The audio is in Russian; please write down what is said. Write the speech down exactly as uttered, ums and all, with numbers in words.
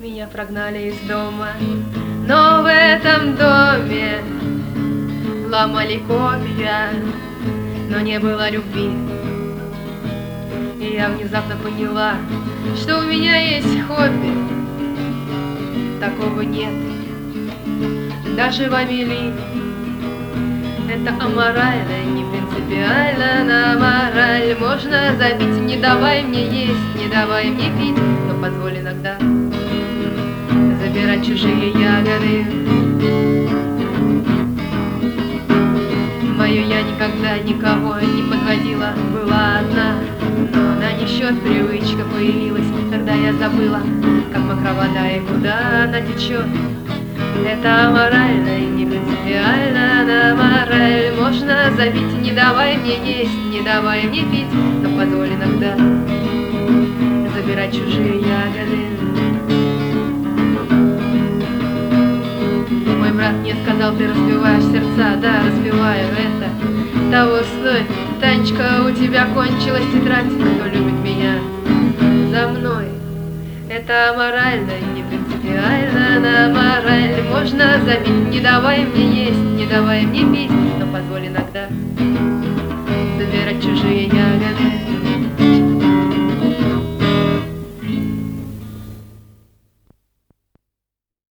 Меня прогнали из дома, но в этом доме ломали копья, но не было любви. И я внезапно поняла, что у меня есть хобби. Такого нет даже в Амели. Это аморально, не принципиально, на мораль можно забить. Не давай мне есть, не давай мне пить, но позволь иногда забирать чужие ягоды. Мою я никогда никого не подводила, была одна, но на несчет привычка появилась, когда я забыла, как мокра вода и куда она течет. Это аморально и не принципиально, на мораль можно забить. Не давай мне есть, не давай мне пить, но позволь иногда забирать чужие ягоды. Мой брат мне сказал, ты разбиваешь сердца. Да, разбиваю это. Того стоит. Танечка, у тебя кончилась тетрадь. Кто любит меня за мной? Это аморально, не принципиально, на мораль можно забить. Не давай мне есть, не давай мне пить, но позволь иногда